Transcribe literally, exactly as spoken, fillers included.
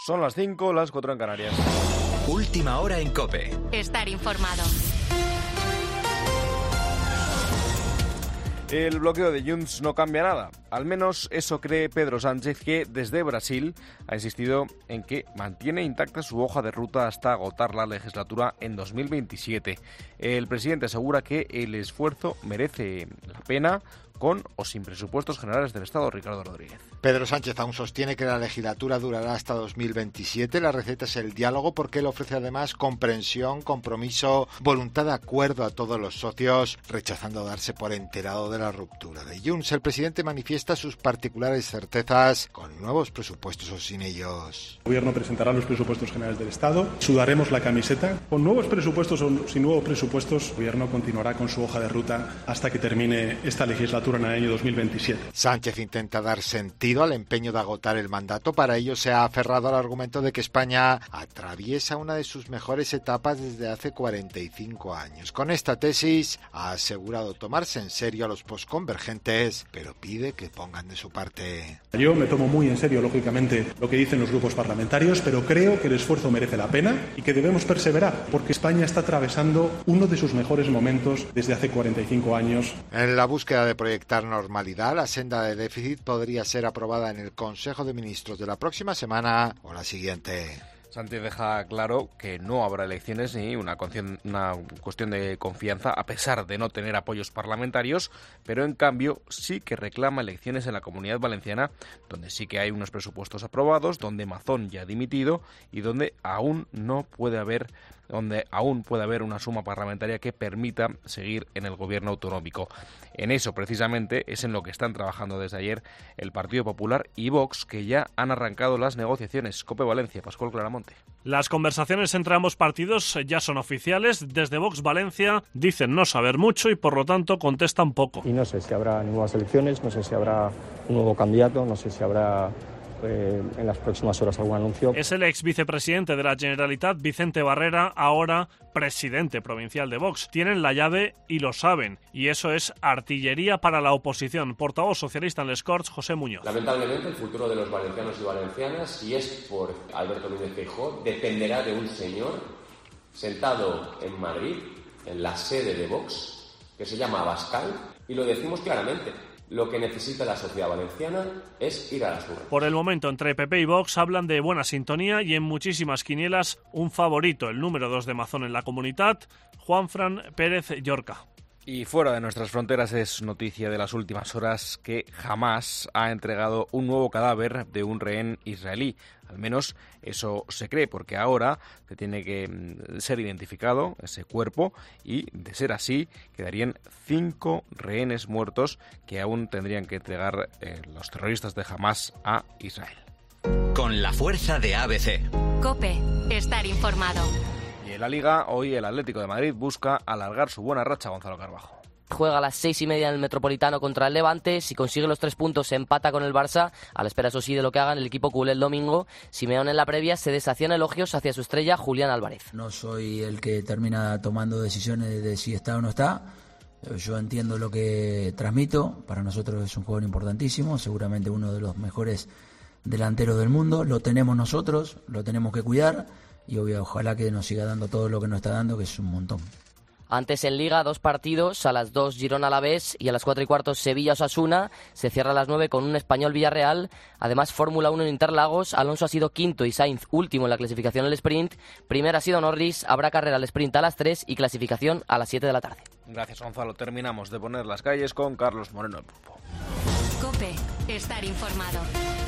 Son las cinco, las cuatro en Canarias. Última hora en COPE. Estar informado. El bloqueo de Junts no cambia nada. Al menos eso cree Pedro Sánchez, que desde Brasil ha insistido en que mantiene intacta su hoja de ruta hasta agotar la legislatura en dos mil veintisiete. El presidente asegura que el esfuerzo merece la pena, con o sin presupuestos generales del Estado. Ricardo Rodríguez. Pedro Sánchez aún sostiene que la legislatura durará hasta dos mil veintisiete. La receta es el diálogo, porque él ofrece además comprensión, compromiso, voluntad de acuerdo a todos los socios, rechazando darse por enterado de la ruptura de Junts. El presidente manifiesta sus particulares certezas con nuevos presupuestos o sin ellos. El Gobierno presentará los presupuestos generales del Estado, sudaremos la camiseta. Con nuevos presupuestos o sin nuevos presupuestos, el Gobierno continuará con su hoja de ruta hasta que termine esta legislatura en el año dos mil veintisiete. Sánchez intenta dar sentido al empeño de agotar el mandato. Para ello se ha aferrado al argumento de que España atraviesa una de sus mejores etapas desde hace cuarenta y cinco años. Con esta tesis ha asegurado tomarse en serio a los posconvergentes, pero pide que pongan de su parte. Yo me tomo muy en serio, lógicamente, lo que dicen los grupos parlamentarios, pero creo que el esfuerzo merece la pena y que debemos perseverar, porque España está atravesando uno de sus mejores momentos desde hace cuarenta y cinco años. En la búsqueda de proyectar normalidad, la senda de déficit podría ser aprobada en el Consejo de Ministros de la próxima semana o la siguiente. Sánchez deja claro que no habrá elecciones ni una, una cuestión de confianza, a pesar de no tener apoyos parlamentarios, pero en cambio sí que reclama elecciones en la Comunidad Valenciana, donde sí que hay unos presupuestos aprobados, donde Mazón ya ha dimitido y donde aún no puede haber donde aún puede haber una suma parlamentaria que permita seguir en el gobierno autonómico. En eso, precisamente, es en lo que están trabajando desde ayer el Partido Popular y Vox, que ya han arrancado las negociaciones. COPE Valencia, Pascual Claramonte. Las conversaciones entre ambos partidos ya son oficiales. Desde Vox Valencia dicen no saber mucho y, por lo tanto, contestan poco. Y no sé si habrá nuevas elecciones, no sé si habrá un nuevo candidato, no sé si habrá Eh, en las próximas horas algún anuncio. Es el ex vicepresidente de la Generalitat, Vicente Barrera, ahora presidente provincial de Vox. Tienen la llave y lo saben, y eso es artillería para la oposición. Portavoz socialista en Les Corts, José Muñoz. Lamentablemente, el futuro de los valencianos y valencianas, si es por Alberto Núñez Feijóo, dependerá de un señor sentado en Madrid, en la sede de Vox, que se llama Abascal, y lo decimos claramente. Lo que necesita la sociedad valenciana es ir a las urnas. Por el momento, entre P P y Vox hablan de buena sintonía y en muchísimas quinielas un favorito, el número dos de Mazón en la Comunitat, Juanfran Pérez Llorca. Y fuera de nuestras fronteras es noticia de las últimas horas que Hamás ha entregado un nuevo cadáver de un rehén israelí. Al menos eso se cree, porque ahora se tiene que ser identificado ese cuerpo y, de ser así, quedarían cinco rehenes muertos que aún tendrían que entregar eh, los terroristas de Hamás a Israel. Con la fuerza de A B C. COPE. Estar informado. Y en la Liga, hoy el Atlético de Madrid busca alargar su buena racha. Gonzalo Carbajo. Juega a las seis y media en el Metropolitano contra el Levante. Si consigue los tres puntos, se empata con el Barça. A la espera, eso sí, de lo que hagan el equipo culé el domingo. Simeone en la previa se deshacían elogios hacia su estrella Julián Álvarez. No soy el que termina tomando decisiones de si está o no está. Yo entiendo lo que transmito. Para nosotros es un jugador importantísimo. Seguramente uno de los mejores delanteros del mundo. Lo tenemos nosotros, lo tenemos que cuidar. Y obvio, ojalá que nos siga dando todo lo que nos está dando, que es un montón. Antes en Liga, dos partidos, a las dos Girona Alavés y a las cuatro y cuarto Sevilla Osasuna. Se cierra a las nueve con un Español Villarreal. Además, Fórmula uno en Interlagos. Alonso ha sido quinto y Sainz último en la clasificación al sprint. Primero ha sido Norris. Habrá carrera al sprint a las tres y clasificación a las siete de la tarde. Gracias, Gonzalo. Terminamos de poner las calles con Carlos Moreno del Pulpo. COPE. Estar informado.